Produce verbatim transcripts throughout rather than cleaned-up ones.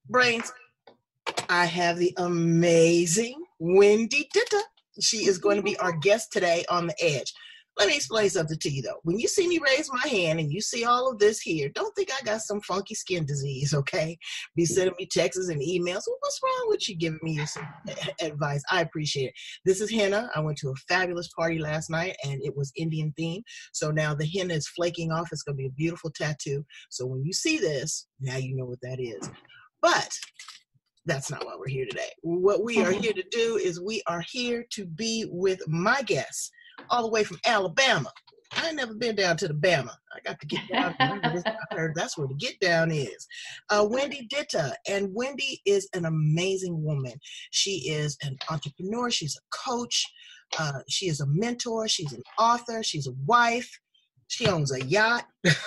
Brains, I have the amazing Wendy Ditta. She is going to be our guest today on The Edge. Let me explain something to you, though. When you see me raise my hand and you see all of this here, don't think I got some funky skin disease, okay? Be sending me texts and emails. Well, what's wrong with you giving me some advice? I appreciate it. This is henna. I went to a fabulous party last night, and it was Indian themed. So now the henna is flaking off. It's going to be a beautiful tattoo. So when you see this, now you know what that is. But that's not why we're here today. What we are here to do is we are here to be with my guests all the way from Alabama. I ain't never been down to the Bama. I got to get down. I heard that's where the get down is. Uh, Wendy Ditta. And Wendy is an amazing woman. She is an entrepreneur. She's a coach. Uh, she is a mentor. She's an author. She's a wife. She owns a yacht.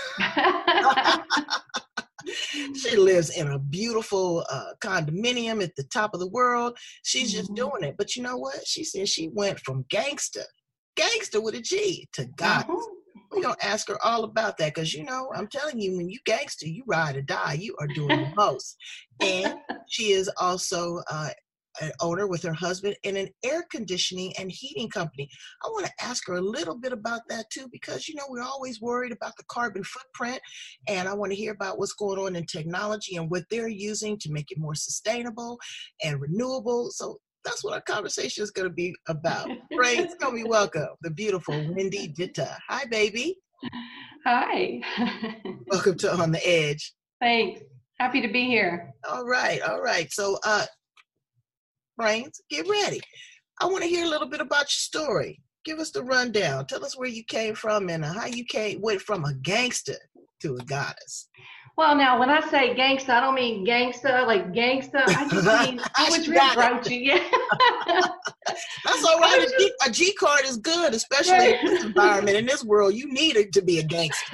She lives in a beautiful uh, condominium at the top of the world. She's just doing it. But you know what? She said she went from gangster, gangster with a G, to God. Uh-huh. We're going to ask her all about that because, you know, I'm telling you, when you gangster, you ride or die. You are doing the most. And she is also uh, an owner with her husband in an air conditioning and heating company. I want to ask her a little bit about that too, because, you know, we're always worried about the carbon footprint, and I want to hear about what's going on in technology and what they're using to make it more sustainable and renewable. So that's what our conversation is going to be about. Great. It's going to be welcome, the beautiful Wendy Ditta. Hi, baby. Hi. Welcome to On the Edge. Thanks. Happy to be here. All right. All right. So, uh, Brains, get ready. I want to hear a little bit about your story. Give us the rundown. Tell us where you came from and how you came went from a gangster to a goddess. Well, now when I say gangster, I don't mean gangster like gangster. I just mean I was real grouchy. Yeah. That's all right. A G, a G card is good, especially in this environment. In this world, you need it to be a gangster.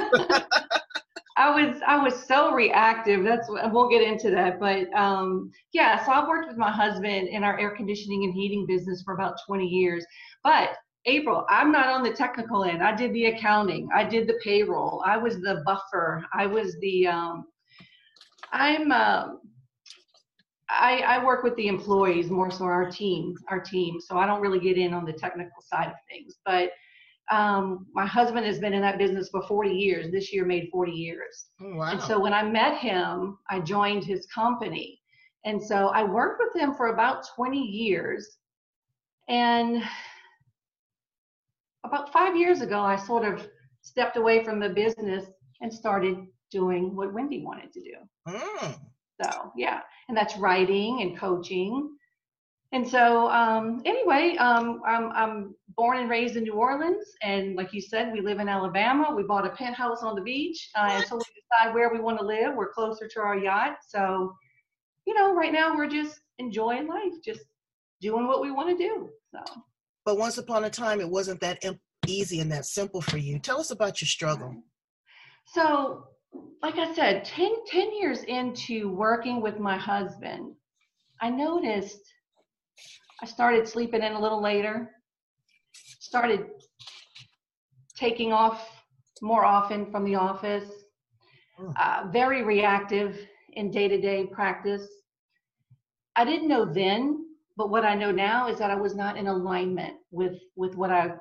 I was I was so reactive. That's what, we'll get into that. But um, yeah, so I've worked with my husband in our air conditioning and heating business for about twenty years. But April, I'm not on the technical end. I did the accounting. I did the payroll. I was the buffer. I was the um, I'm um, I, I work with the employees more so our team, our team. So I don't really get in on the technical side of things. But Um, my husband has been in that business for forty years. This year made forty years. Oh, wow. And so when I met him, I joined his company. And so I worked with him for about twenty years. And about five years ago, I sort of stepped away from the business and started doing what Wendy wanted to do. Mm. So, yeah. And that's writing and coaching. And so, um, anyway, um, I'm, I'm born and raised in New Orleans. And like you said, we live in Alabama. We bought a penthouse on the beach uh, until we decide where we want to live. We're closer to our yacht. So, you know, right now we're just enjoying life, just doing what we want to do. So. But once upon a time, it wasn't that easy and that simple for you. Tell us about your struggle. So, like I said, ten, ten years into working with my husband, I noticed I started sleeping in a little later, started taking off more often from the office, uh, very reactive in day-to-day practice. I didn't know then, but what I know now is that I was not in alignment with, with what I,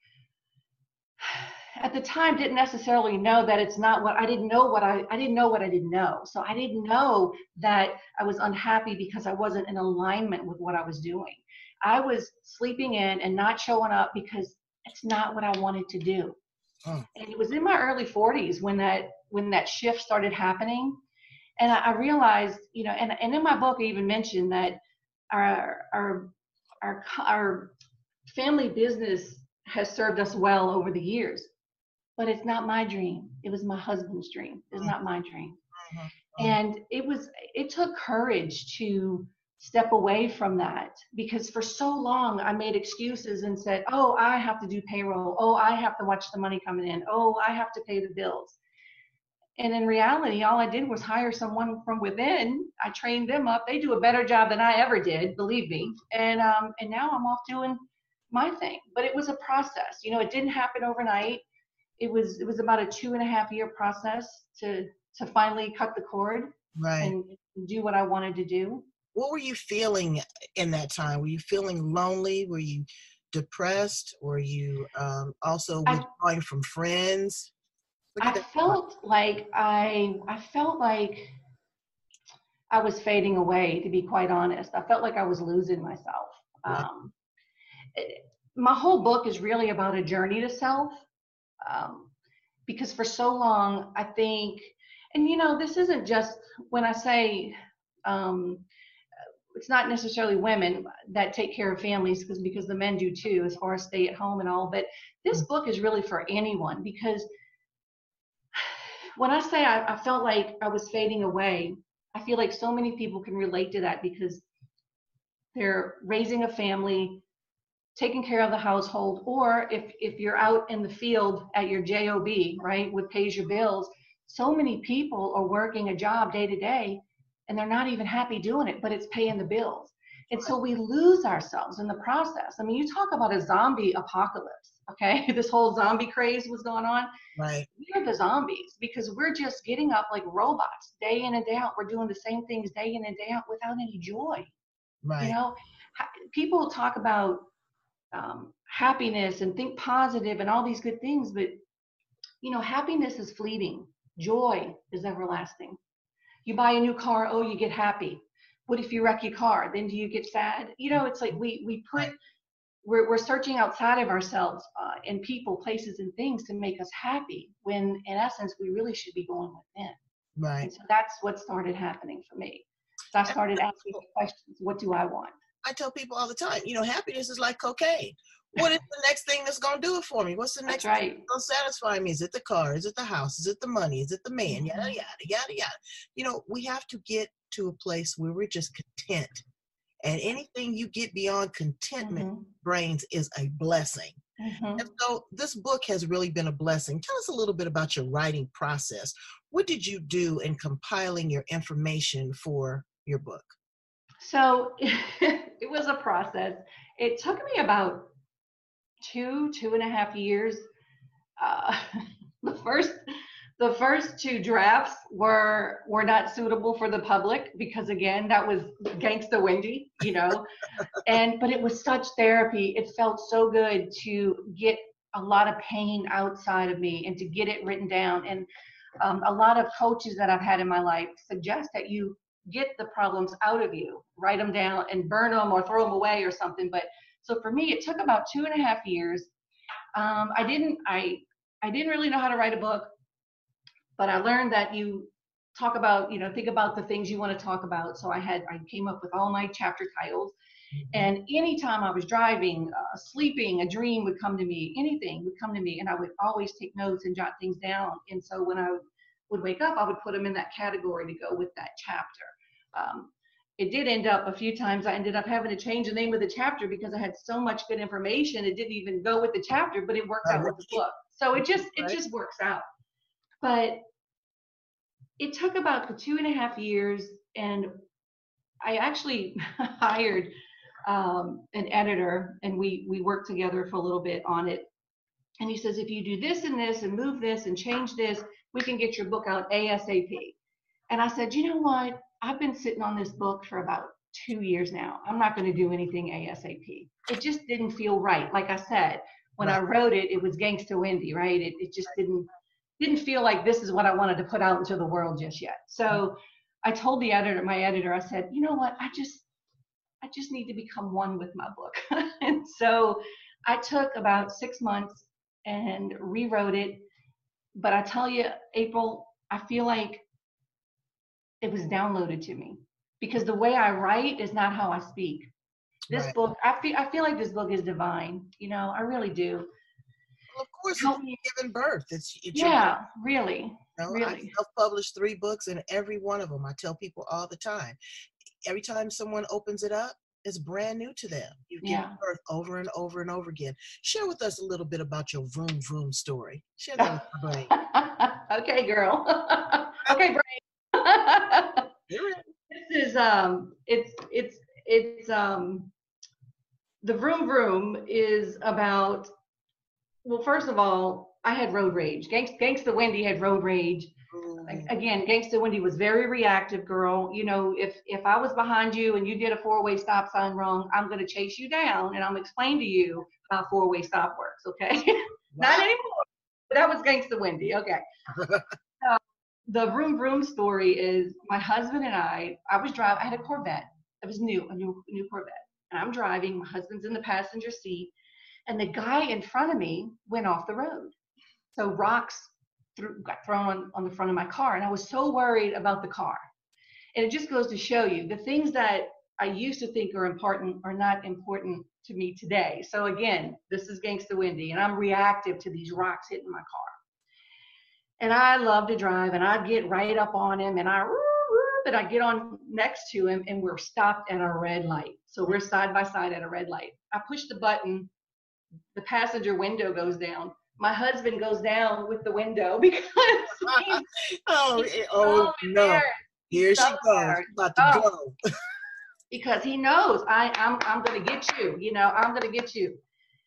at the time, didn't necessarily know that it's not what, I didn't know what I, I didn't know what I didn't know. So I didn't know that I was unhappy because I wasn't in alignment with what I was doing. I was sleeping in and not showing up because it's not what I wanted to do. Oh. And it was in my early forties when that when that shift started happening. And I, I realized, you know, and, and in my book I even mentioned that our our our our family business has served us well over the years. But it's not my dream. It was my husband's dream. It's mm-hmm. not my dream. Mm-hmm. And it was it took courage to step away from that, because for so long I made excuses and said, oh, I have to do payroll. Oh, I have to watch the money coming in. Oh, I have to pay the bills. And in reality, all I did was hire someone from within. I trained them up. They do a better job than I ever did, believe me. And um, and now I'm off doing my thing. But it was a process. You know, it didn't happen overnight. It was it was about a two and a half year process to to finally cut the cord. Right. and do what I wanted to do. What were you feeling in that time? Were you feeling lonely? Were you depressed? Were you um, also I withdrawing from friends? What did I that feel like? felt like I I felt like I was fading away, to be quite honest. I felt like I was losing myself. Right. Um, it, my whole book is really about a journey to self. Um, because for so long, I think, and you know, this isn't just when I say, um, it's not necessarily women that take care of families, because because the men do too, as far as stay at home and all. But this Mm. book is really for anyone, because when I say I, I felt like I was fading away, I feel like so many people can relate to that, because they're raising a family, taking care of the household, or if if you're out in the field at your job, right, what pays your bills, so many people are working a job day to day, and they're not even happy doing it, but it's paying the bills. And so we lose ourselves in the process. I mean, you talk about a zombie apocalypse, okay? This whole zombie craze was going on. Right. We're the zombies, because we're just getting up like robots day in and day out. We're doing the same things day in and day out without any joy. You Right. know, people talk about um, happiness and think positive and all these good things, but you know, happiness is fleeting. Joy is everlasting. You buy a new car, oh, you get happy. What if you wreck your car? Then do you get sad? You know, it's like we we put Right. we're we're searching outside of ourselves, uh, in people, places, and things to make us happy. When in essence, we really should be going within. Right. And so that's what started happening for me. So I And started asking the questions: what do I want? I tell people all the time, you know, happiness is like cocaine. What is the next thing that's going to do it for me? What's the That's next thing right. that's going to satisfy me? Is it the car? Is it the house? Is it the money? Is it the man? Yada, Mm-hmm. yada, yada, yada. You know, we have to get to a place where we're just content. And anything you get beyond contentment, Mm-hmm. brains, is a blessing. Mm-hmm. And so this book has really been a blessing. Tell us a little bit about your writing process. What did you do in compiling your information for your book? So it was a process. It took me about two, two and a half years. Uh, the first, the first two drafts were were not suitable for the public, because again, that was Gangsta Wendy, you know. And but it was such therapy. It felt so good to get a lot of pain outside of me and to get it written down. And um, a lot of coaches that I've had in my life suggest that you get the problems out of you, write them down and burn them or throw them away or something. But so for me, it took about two and a half years. Um, I didn't, I, I didn't really know how to write a book, but I learned that you talk about, you know, think about the things you want to talk about. So I had, I came up with all my chapter titles. Mhm. And anytime I was driving, uh, sleeping, a dream would come to me, anything would come to me, and I would always take notes and jot things down. And so when I would wake up, I would put them in that category to go with that chapter. Um, it did end up a few times, I ended up having to change the name of the chapter because I had so much good information. It didn't even go with the chapter, but it worked Oh, out with the really? book. So it just, it Right. just works out. But it took about the two and a half years, and I actually hired um, an editor, and we we worked together for a little bit on it. And he says, if you do this and this and move this and change this, we can get your book out ASAP. And I said, you know what? I've been sitting on this book for about two years now. I'm not going to do anything ASAP. It just didn't feel right. Like I said, when Right. I wrote it, it was Gangsta Wendy, right? It it just didn't didn't feel like this is what I wanted to put out into the world just yet. So I told the editor, my editor, I said, you know what? I just I just need to become one with my book. And so I took about six months and rewrote it. But I tell you, April, I feel like it was downloaded to me, because the way I write is not how I speak. This Right. book, I feel, I feel like this book is divine. You know, I really do. Well, of course, it's Help me. given birth. It's it's your, you Yeah, really, know, I really. self-published three books, and every one of them, I tell people all the time, every time someone opens it up, it's brand new to them. You've given Yeah. birth over and over and over again. Share with us a little bit about your vroom vroom story. Share that with my brain. Okay, girl. Okay, brain. You're in. This is um it's it's it's um the vroom vroom is about, well, first of all, I had road rage. Gangs, Gangsta Wendy had road rage. Like, again, Gangsta Wendy was very reactive, girl. You know, if if I was behind you and you did a four-way stop sign wrong, I'm going to chase you down and I'm going to explain to you how a four-way stop works, okay? Wow. Not anymore. But that was Gangsta Wendy, okay. So the vroom vroom story is my husband and I, I was driving, I had a Corvette. It was new, a new, new Corvette. And I'm driving, my husband's in the passenger seat, and the guy in front of me went off the road. So rocks threw, got thrown on, on the front of my car, and I was so worried about the car. And it just goes to show you the things that I used to think are important are not important to me today. So again, this is Gangsta Wendy, and I'm reactive to these rocks hitting my car. And I love to drive, and I'd get right up on him, and I, but I get on next to him, and we're stopped at a red light. So we're side by side at a red light. I push the button, the passenger window goes down. My husband goes down with the window because he's, oh, he's oh so no! Here so she goes, about to oh, go. Because he knows I, I'm I'm gonna get you. You know, I'm gonna get you.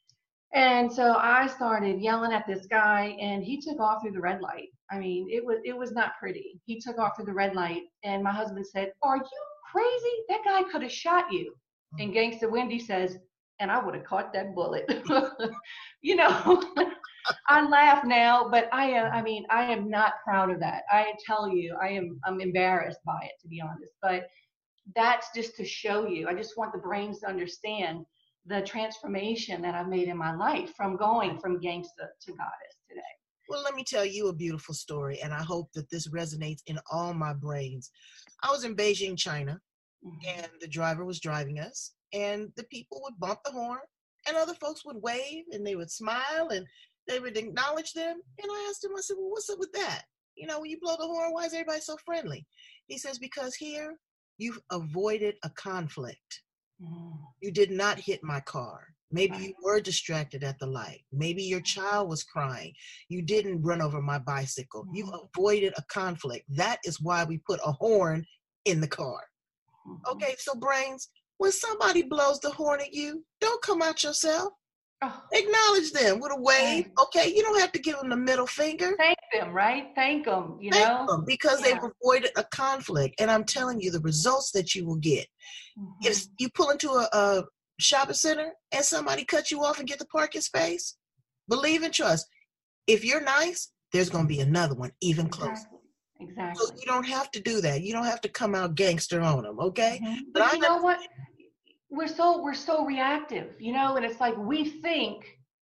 And so I started yelling at this guy, and he took off through the red light. I mean, it was it was not pretty. He took off through the red light, and my husband said, "Are you crazy? That guy could have shot you." And Gangsta Wendy says, "And I would have caught that bullet." You know, I laugh now, but I am. I mean, I am not proud of that. I tell you, I am. I'm embarrassed by it, to be honest. But that's just to show you. I just want the brains to understand the transformation that I've made in my life from going from gangsta to goddess today. Well, let me tell you a beautiful story, and I hope that this resonates in all my brains. I was in Beijing, China, mm-hmm. and the driver was driving us, and the people would bump the horn, and other folks would wave, and they would smile, and they would acknowledge them. And I asked him, I said, well, what's up with that? You know, when you blow the horn, why is everybody so friendly? He says, because here you've avoided a conflict. Mm. You did not hit my car. Maybe you were distracted at the light. Maybe your child was crying. You didn't run over my bicycle. Mm. You avoided a conflict. That is why we put a horn in the car. Mm-hmm. Okay, so brains, when somebody blows the horn at you, don't come out yourself. Oh. Acknowledge them with a wave. Okay, you don't have to give them the middle finger. Thank them, right? Thank them, you Thank know? them because yeah. they've avoided a conflict. And I'm telling you, the results that you will get. Mm-hmm. If you pull into a, a shopping center and somebody cuts you off and get the parking space, believe and trust. If you're nice, there's going to be another one even exactly. closer. Exactly. So you don't have to do that. You don't have to come out gangster on them, okay? Mm-hmm. But, but you know what? We're so we're so reactive, you know, and it's like we think,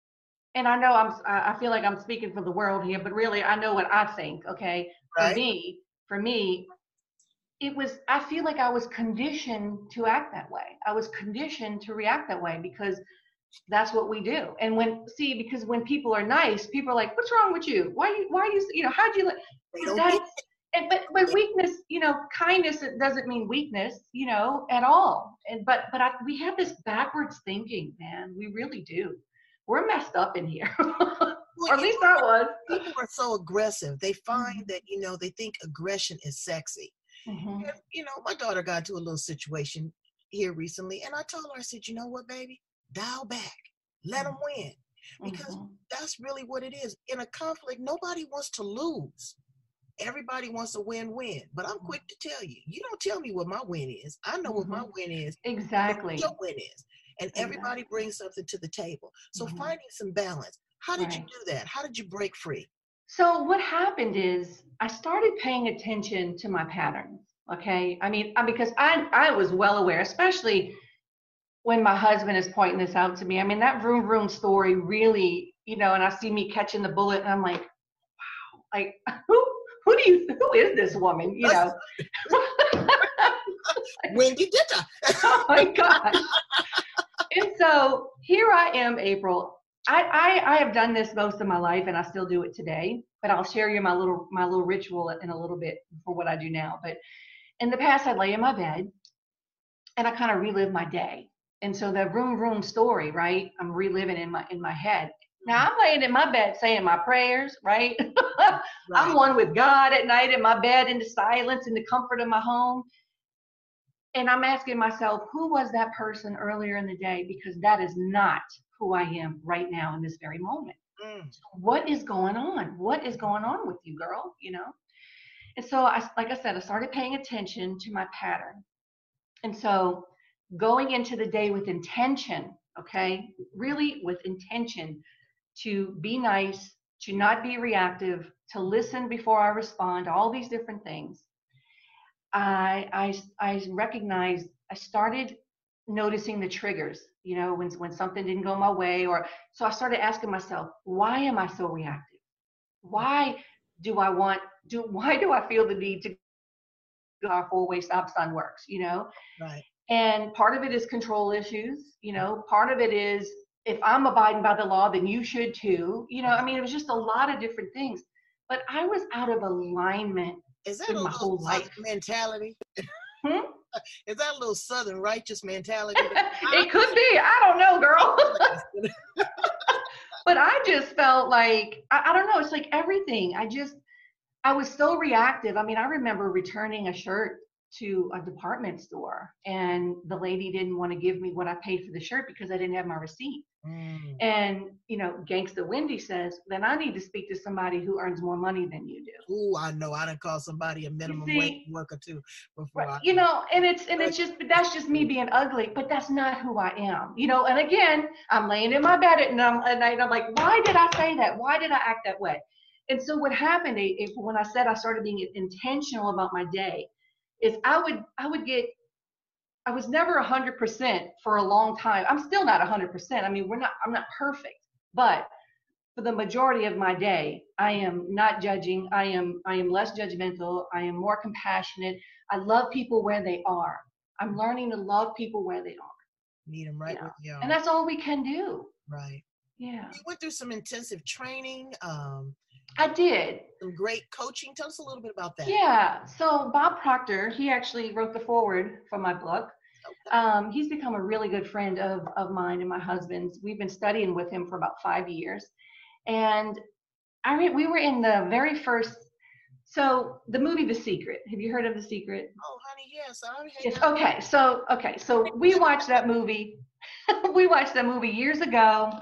and I know I'm I feel like I'm speaking for the world here, but really I know what I think, okay? For right. me, for me, it was I feel like I was conditioned to act that way. I was conditioned to react that way because that's what we do. And when see, because when people are nice, people are like, "What's wrong with you? Why you why you you know, how'd you like that?" And but but weakness, you know, kindness it doesn't mean weakness, you know, at all. And but but I, we have this backwards thinking, man. We really do. We're messed up in here, well, or at least know, I was. People are so aggressive. They find mm-hmm. that you know they think aggression is sexy. Mm-hmm. And, you know, my daughter got into a little situation here recently, and I told her, I said, you know what, baby, dial back, let them win, because mm-hmm. that's really what it is. In a conflict, nobody wants to lose. Everybody wants a win-win, but I'm quick to tell you, you don't tell me what my win is. I know mm-hmm. what my win is. Exactly. What your win is. And exactly. everybody brings something to the table. So mm-hmm. finding some balance. How did right. you do that? How did you break free? So what happened is I started paying attention to my patterns. Okay. I mean, because I, I was well aware, especially when my husband is pointing this out to me. I mean, that vroom vroom story really, you know, and I see me catching the bullet and I'm like, wow, like who, who do you, who is this woman? You know? Wendy Ditta. Oh my God. And so here I am, April. I, I I have done this most of my life and I still do it today, but I'll share you my little my little ritual in a little bit for what I do now. But in the past, I'd lay in my bed and I kind of relive my day. And so the vroom vroom story, right? I'm reliving in my in my head. Now I'm laying in my bed saying my prayers, right? right. I'm one with God at night in my bed in the silence, in the comfort of my home. And I'm asking myself, who was that person earlier in the day? Because that is not who I am right now in this very moment. Mm. So what is going on? What is going on with you, girl? You know? And so I, like I said, I started paying attention to my pattern. And so going into the day with intention, okay, really with intention to be nice, to not be reactive, to listen before I respond, all these different things. I, I, I recognized, I started noticing the triggers, you know, when, when something didn't go my way, or so I started asking myself, why am I so reactive? Why do I want, do, why do I feel the need to go our four-way stop sign works, you know? Right. And part of it is control issues, you know, part of it is if I'm abiding by the law, then you should too. You know, I mean, it was just a lot of different things. But I was out of alignment Is that in a my little whole Southern life. mentality? Hmm? Is that a little Southern righteous mentality? It could be. I don't know, girl. But I just felt like, I, I don't know, it's like everything. I just, I was so reactive. I mean, I remember returning a shirt to a department store, and the lady didn't want to give me what I paid for the shirt because I didn't have my receipt. Mm. And, you know, Gangsta Wendy says, then I need to speak to somebody who earns more money than you do. Ooh, I know. I done call somebody a minimum wage worker too before. Right, I you know, and it's, and it's just, that's just me being ugly, but that's not who I am, you know. And again, I'm laying in my bed at night, and I'm like, why did I say that? Why did I act that way? And so what happened, if, when I said I started being intentional about my day, is I would I would get, I was never one hundred percent for a long time. I'm still not one hundred percent. I mean, we're not, I'm not perfect, but for the majority of my day, I am not judging. I am I am less judgmental. I am more compassionate. I love people where they are. I'm learning to love people where they are. Meet them right where they are. And that's all we can do. Right. Yeah. You went through some intensive training. Um, I did. Some great coaching. Tell us a little bit about that. Yeah. So Bob Proctor, he actually wrote the foreword for my book. Okay. Um, he's become a really good friend of, of mine and my husband's. We've been studying with him for about five years. And I re- we were in the very first, so the movie The Secret. Have you heard of The Secret? Oh, honey, yes. I yes. Okay. So, okay. So we watched that movie. we watched that movie years ago.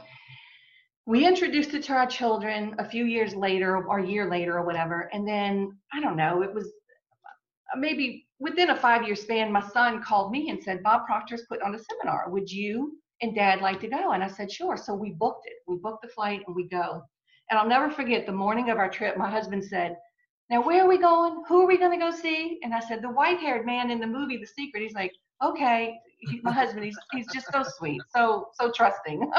We introduced it to our children a few years later, or a year later or whatever. And then, I don't know, it was maybe within a five-year span, my son called me and said, Bob Proctor's put on a seminar. Would you and Dad like to go? And I said, sure. So we booked it. We booked the flight and we go. And I'll never forget the morning of our trip, my husband said, now where are we going? Who are we going to go see? And I said, the white-haired man in the movie, The Secret. He's like, okay. He, my husband, he's, he's just so sweet, so, so trusting.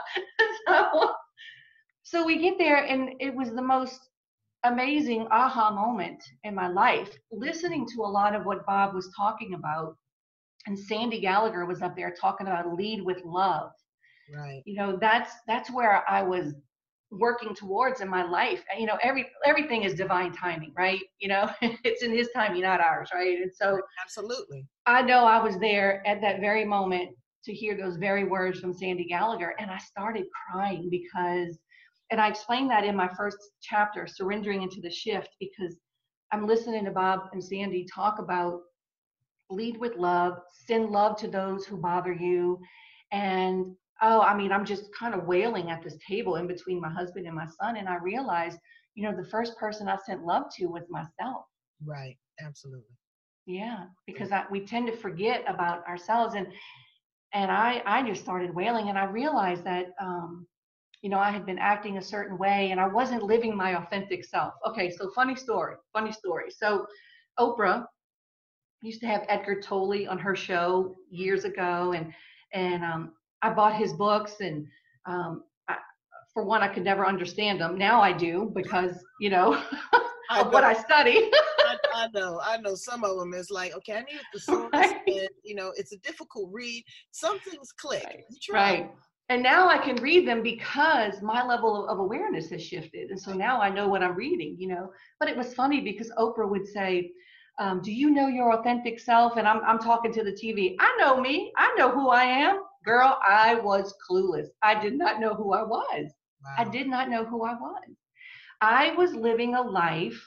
so, so we get there, and it was the most amazing aha moment in my life, listening to a lot of what Bob was talking about. And Sandy Gallagher was up there talking about lead with love. Right. You know, that's that's where I was working towards in my life. You know, every everything is divine timing, right? You know, it's in his timing, not ours, right? And so absolutely, I know I was there at that very moment to hear those very words from Sandy Gallagher, and I started crying because, and I explained that in my first chapter, Surrendering into the Shift, because I'm listening to Bob and Sandy talk about lead with love, send love to those who bother you. And, oh, I mean, I'm just kind of wailing at this table in between my husband and my son. And I realized, you know, the first person I sent love to was myself. Right. Absolutely. Yeah. Because I, we tend to forget about ourselves. And, and I, I just started wailing, and I realized that, um, you know, I had been acting a certain way and I wasn't living my authentic self. Okay. So funny story, funny story. So Oprah used to have Edgar Tolle on her show years ago. And, and, um, I bought his books, and, um, I, for one, I could never understand them. Now I do, because, you know, I of know. what I study. I, I know, I know some of them is like, okay, I need the source, right. And, you know, it's a difficult read. Some things click. Right. You right. And now I can read them because my level of awareness has shifted. And so now I know what I'm reading, you know. But it was funny because Oprah would say, um, do you know your authentic self? And I'm, I'm talking to the T V. I know me. I know who I am. Girl, I was clueless. I did not know who I was. Wow. I did not know who I was. I was living a life,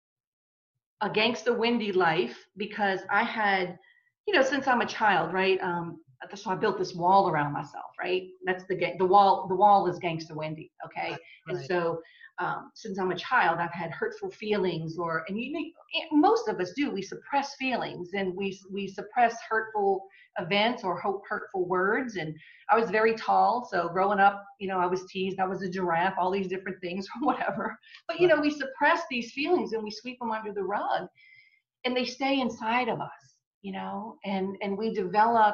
a Gangsta Wendy life, because I had, you know, since I'm a child, right? Um, so I built this wall around myself, right? That's the the wall. The wall is Gangsta Wendy, okay? Right, and right. so um, since I'm a child, I've had hurtful feelings, or and you know, most of us do. We suppress feelings, and we we suppress hurtful events or hurtful words. And I was very tall, so growing up, you know, I was teased. I was a giraffe, all these different things or whatever. But you know, we suppress these feelings and we sweep them under the rug, and they stay inside of us, you know, and and we develop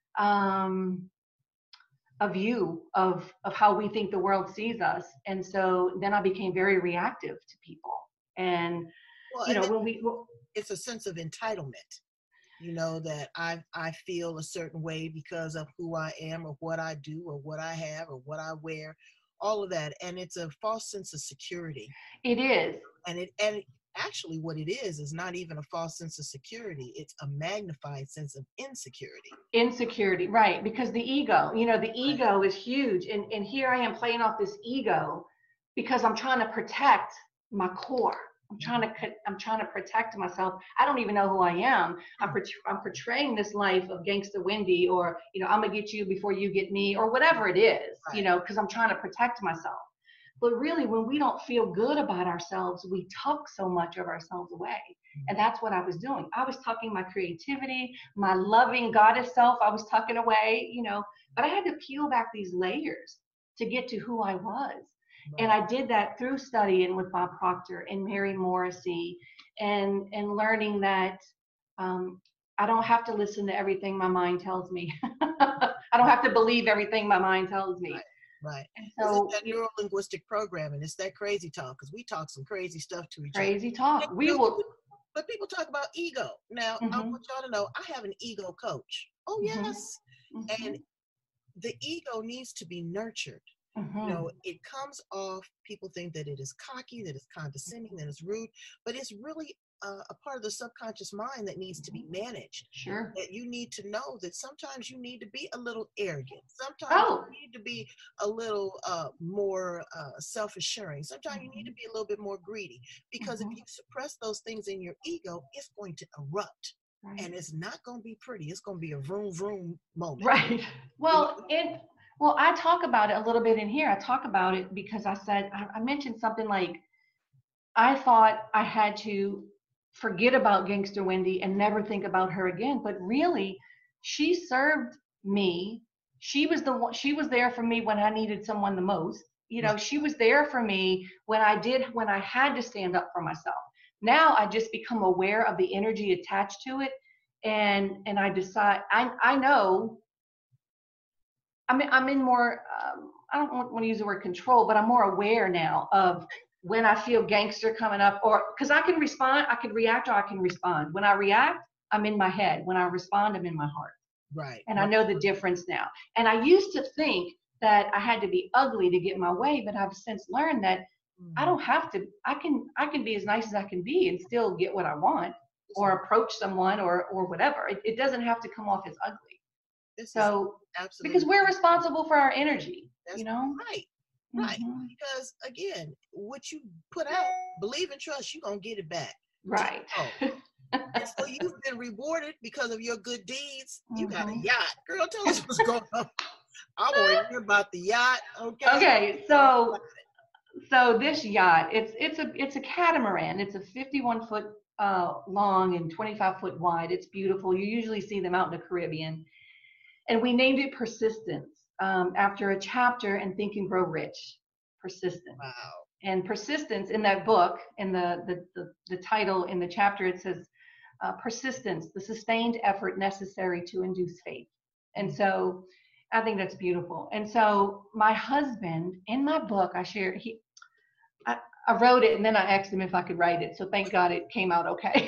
um, a view of of how we think the world sees us. And so then I became very reactive to people. And Well, you and know, then when we it's a sense of entitlement, you know, that I I feel a certain way because of who I am or what I do or what I have or what I wear, all of that. And it's a false sense of security. it is And it and it, actually what it is is not even a false sense of security. It's a magnified sense of insecurity. insecurity, right? Because the ego, you know, the Right. ego is huge. And and here I am playing off this ego because I'm trying to protect my core. I'm trying to I'm trying to protect myself. I don't even know who I am. I'm I'm portraying this life of Gangsta Wendy, or you know, I'm gonna get you before you get me, or whatever it is, Right. you know, because I'm trying to protect myself. But really, when we don't feel good about ourselves, we tuck so much of ourselves away. And that's what I was doing. I was tucking my creativity, my loving goddess self, I was tucking away, you know, but I had to peel back these layers to get to who I was. Right. And I did that through studying with Bob Proctor and Mary Morrissey, and, and learning that um, I don't have to listen to everything my mind tells me. I don't have to believe everything my mind tells me. Right. Right. And So, so, it's that neuro linguistic programming. It's that crazy talk, because we talk some crazy stuff to each other. crazy talk. We will. But people talk about ego. Now, I Mhm. want y'all to know I have an ego coach. Oh, Mhm. yes. Mhm. And the ego needs to be nurtured. Mhm. You know, it comes off, people think that it is cocky, that it's condescending, that it's rude, but it's really a, a part of the subconscious mind that needs to be managed. Sure. That you need to know that sometimes you need to be a little arrogant. Sometimes Oh. you need to be a little uh, more uh, self-assuring. Sometimes you need to be a little bit more greedy. Because Mhm. if you suppress those things in your ego, it's going to erupt. Right. And it's not going to be pretty. It's going to be a vroom vroom moment. Right. Well, and well, I talk about it a little bit in here. I talk about it because I said I, I mentioned something like I thought I had to forget about Gangster Wendy and never think about her again. But really, she served me. She was the one. She was there for me when I needed someone the most. You know, Right. she was there for me when I did when I had to stand up for myself. Now I just become aware of the energy attached to it, and and I decide. I I know. I mean, I'm in more. Um, I don't want to use the word control, but I'm more aware now of when I feel gangster coming up, or because I can respond, I can react, or I can respond. When I react, I'm in my head. When I respond, I'm in my heart. Right. And I know the difference now. And I used to think that I had to be ugly to get my way, but I've since learned that I don't have to. I can I can be as nice as I can be and still get what I want, or approach someone, or or whatever. It, it doesn't have to come off as ugly. This So absolutely, because we're responsible for our energy, that's you know. right. Right. Mhm. Because again, what you put out, believe and trust, you're going to get it back. Right. Oh. And so you've been rewarded because of your good deeds. You got a Mhm. yacht. Girl, tell us what's going on. I want to hear about the yacht. Okay. Okay, so so this yacht, it's it's a it's a catamaran. It's a fifty-one foot uh, long and twenty-five foot wide. It's beautiful. You usually see them out in the Caribbean. And we named it Persistence, um, after a chapter in Think and Grow Rich. Persistence. Wow. And persistence in that book, in the the the, the title in the chapter, it says uh, persistence, the sustained effort necessary to induce faith. And so I think that's beautiful. And so my husband, in my book, I share he I, I wrote it and then I asked him if I could write it. So thank God it came out okay.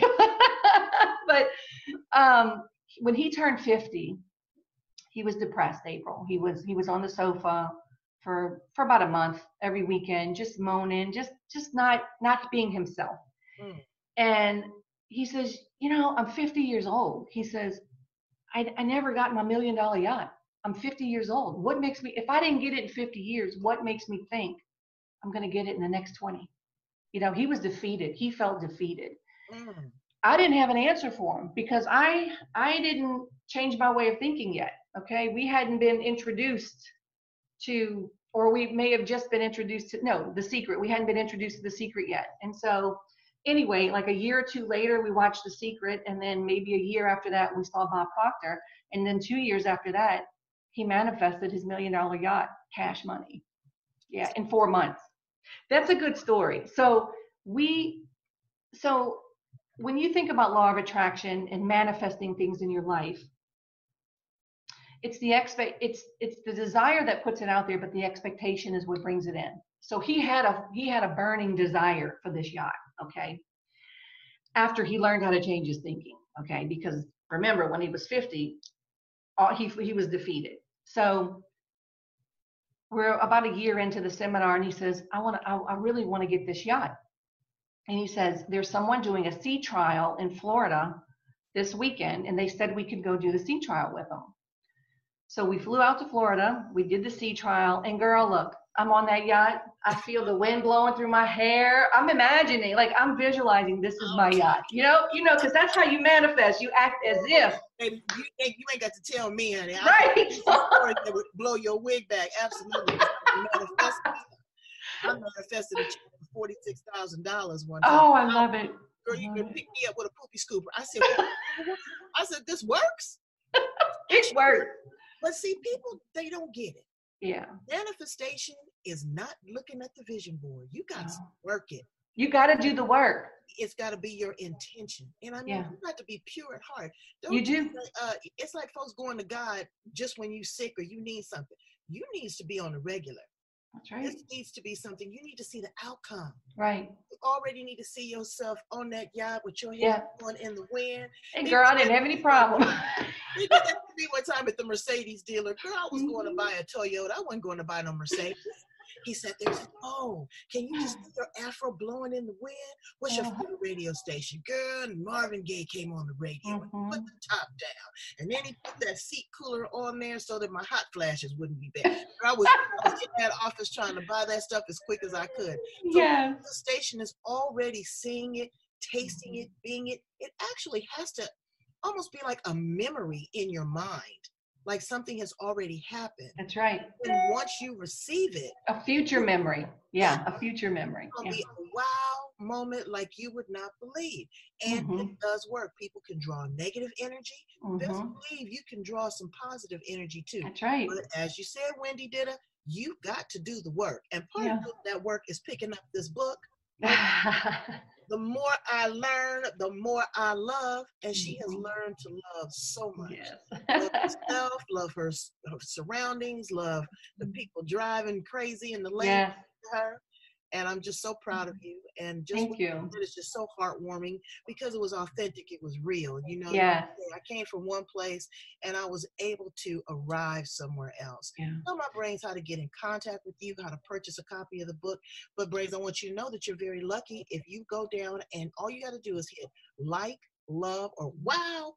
But um, when he turned fifty, he was depressed. April. He was he was on the sofa for for about a month every weekend, just moaning, just just not not being himself. Mm. And he says, you know, I'm fifty years old. He says, I, I never got my million dollar yacht. I'm fifty years old. What makes me, if I didn't get it in fifty years, what makes me think I'm going to get it in the next twenty? You know, he was defeated. He felt defeated. Mm. I didn't have an answer for him because I I didn't change my way of thinking yet. Okay, we hadn't been introduced to or we may have just been introduced to, no, The Secret. We hadn't been introduced to The Secret yet. And so anyway, like a year or two later, we watched The Secret. And then maybe a year after that, we saw Bob Proctor. And then two years after that, he manifested his million dollar yacht, cash money. Yeah, in four months. That's a good story. So we, so when you think about law of attraction and manifesting things in your life, it's the expect, it's it's the desire that puts it out there, but the expectation is what brings it in. So he had a he had a burning desire for this yacht, okay? After he learned how to change his thinking, okay? Because remember, when he was fifty, all, he he was defeated. So we're about a year into the seminar, and he says, I want to, I, I really want to get this yacht. And he says, there's someone doing a sea trial in Florida this weekend, and they said we could go do the sea trial with them. So we flew out to Florida, we did the sea trial, and girl, look, I'm on that yacht. I feel the wind blowing through my hair. I'm imagining, like I'm visualizing this is my yacht. You know, you know, because that's how you manifest. You act as if. Baby, you, ain't, you ain't got to tell me, honey. Right. I would blow your wig back. Absolutely. I manifested a check for forty-six thousand dollars one time. Oh, I love it. Girl, you can pick me up with a poopy scooper. I said, I said, this works. It works. But see, people, they don't get it. Yeah. Manifestation is not looking at the vision board. You got no. to work it. You got to do the work. It's got to be your intention. And I mean, yeah. you got to be pure at heart. Don't you do. Say, uh, it's like folks going to God just when you're sick or you need something. You needs to be on the regular. That's right. This needs to be something. You need to see the outcome. Right. You already need to see yourself on that yacht with your head yeah. going in the wind. And girl, I didn't have any problem. They did that to me one time at the Mercedes dealer. Girl, I was mm-hmm. going to buy a Toyota. I wasn't going to buy no Mercedes. He sat there and said, oh, can you just see your afro blowing in the wind? What's your favorite radio station? Girl, and Marvin Gaye came on the radio mm-hmm. and put the top down. And then he put that seat cooler on there so that my hot flashes wouldn't be bad. I was, I was in that office trying to buy that stuff as quick as I could. So yeah. the station is already seeing it, tasting it, being it. It actually has to almost be like a memory in your mind. Like something has already happened. That's right. And once you receive it. A future memory. Yeah, a future memory. It'll yeah. be a wow moment like you would not believe. And mm-hmm. it does work. People can draw negative energy. Mm-hmm. Best believe you can draw some positive energy too. That's right. But as you said, Wendy Ditta, you've got to do the work. And part yeah. of that work is picking up this book. The more I learn, the more I love, and she has learned to love so much. Yes. Love herself, love her, her surroundings, love the people driving crazy in the lane yes. to her. And I'm just so proud of you. And just Thank you. It's just so heartwarming because it was authentic. It was real. You know, yes. I came from one place and I was able to arrive somewhere else. Yeah. Tell my brains how to get in contact with you, how to purchase a copy of the book. But brains, I want you to know that you're very lucky if you go down and all you got to do is hit like, love, or wow.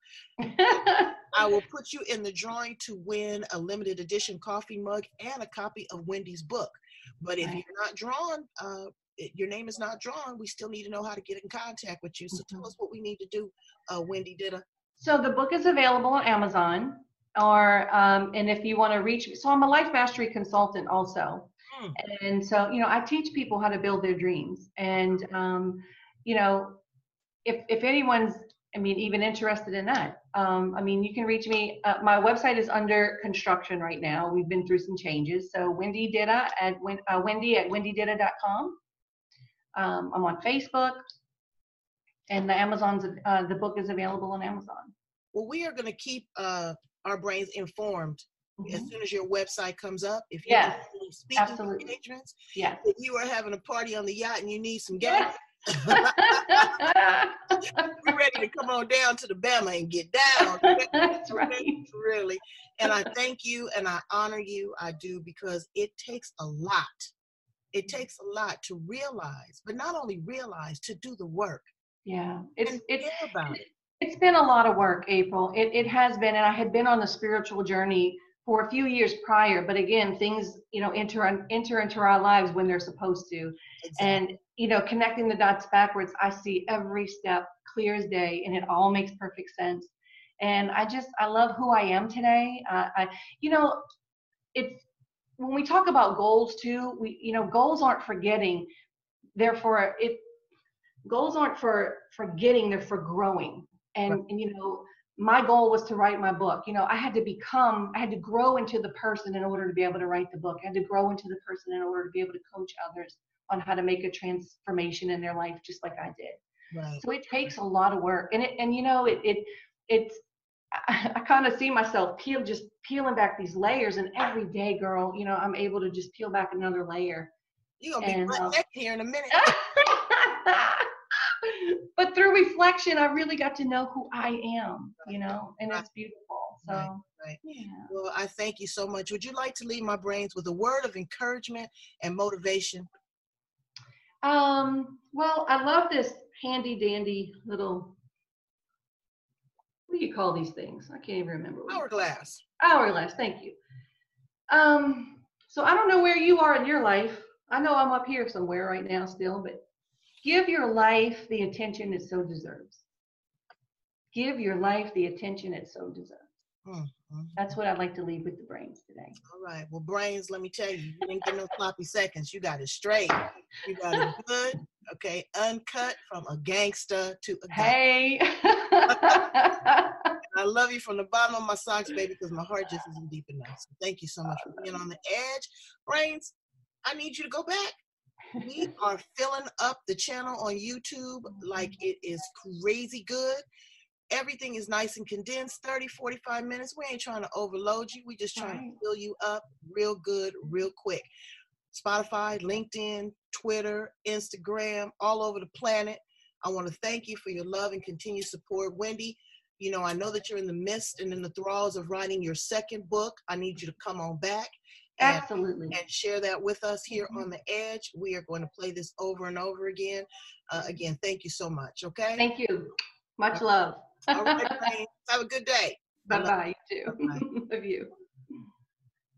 I will put you in the drawing to win a limited edition coffee mug and a copy of Wendy's book. But if right. you're not drawn, uh, your name is not drawn, we still need to know how to get in contact with you. So mm-hmm. tell us what we need to do, uh, Wendy Ditta. So the book is available on Amazon, or um, and if you want to reach me, so I'm a life mastery consultant also. Mm. And so, you know, I teach people how to build their dreams. And, um, you know, if, if anyone's, I mean, even interested in that, um, I mean, you can reach me. Uh, my website is under construction right now. We've been through some changes. So Wendy Ditta at uh, Wendy at wendy ditta dot com. Um, I'm on Facebook, and the Amazon's uh, the book is available on Amazon. Well, we are going to keep uh, our brains informed mm-hmm. as soon as your website comes up. If you're yes, speaking absolutely. engagements, yes. if you are having a party on the yacht and you need some gas. We're ready to come on down to the Bama and get down. That's right. Really. And I thank you and I honor you. I do, because it takes a lot. It takes a lot to realize, but not only realize, to do the work. Yeah. It's it's about it. It's been a lot of work, April. It it has been, and I had been on the spiritual journey for a few years prior, but again, things, you know, enter enter into our lives when they're supposed to. Exactly. And, you know, connecting the dots backwards, I see every step clear as day, and it all makes perfect sense. And I just, I love who I am today. Uh, I, you know, it's, when we talk about goals too, we, you know, goals aren't for getting, therefore it, goals aren't for forgetting, they're for growing. And, Right. and, you know, my goal was to write my book. You know, I had to become, I had to grow into the person in order to be able to write the book. I had to grow into the person in order to be able to coach others on how to make a transformation in their life, just like I did. Right. So it takes a lot of work. And it, and you know, it, it, it's, I, I kind of see myself peel, just peeling back these layers, and every day, girl, you know, I'm able to just peel back another layer. You're going to be And, butt um, naked here in a minute. but through reflection, I really got to know who I am, you know, and it's beautiful. So, Right, right. yeah. Well, I thank you so much. Would you like to leave my brains with a word of encouragement and motivation? Um, well, I love this handy dandy little, what do you call these things? I can't even remember. What Hourglass. Hourglass, thank you. Um, so I don't know where you are in your life. I know I'm up here somewhere right now still, but give your life the attention it so deserves. Give your life the attention it so deserves. Mm-hmm. That's what I'd like to leave with the brains today. All right. Well, brains, let me tell you, you didn't get no sloppy seconds. You got it straight. You got it good. Okay. Uncut from a gangster to a guy. Hey. I love you from the bottom of my socks, baby, because my heart just isn't deep enough. So thank you so much for being on the edge. Brains, I need you to go back. We are filling up the channel on YouTube like it is crazy good. Everything is nice and condensed, thirty, forty-five minutes. We ain't trying to overload you. We just trying Right. to fill you up real good, real quick. Spotify, LinkedIn, Twitter, Instagram, all over the planet. I want to thank you for your love and continued support. Wendy, you know, I know that you're in the midst and in the thralls of writing your second book. I need you to come on back. And, Absolutely. and share that with us here mm-hmm. on the edge. We are going to play this over and over again. Uh, again, thank you so much. Okay. Thank you. Much love. All right, have a good day. Bye bye. You too. Bye-bye. Love you.